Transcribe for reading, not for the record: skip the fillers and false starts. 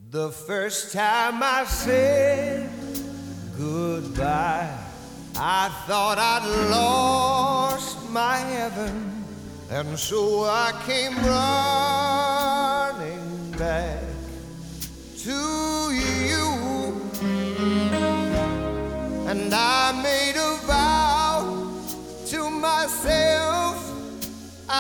The first time I said goodbye, I thought I'd lost my heaven, and so I came running back to you, and I made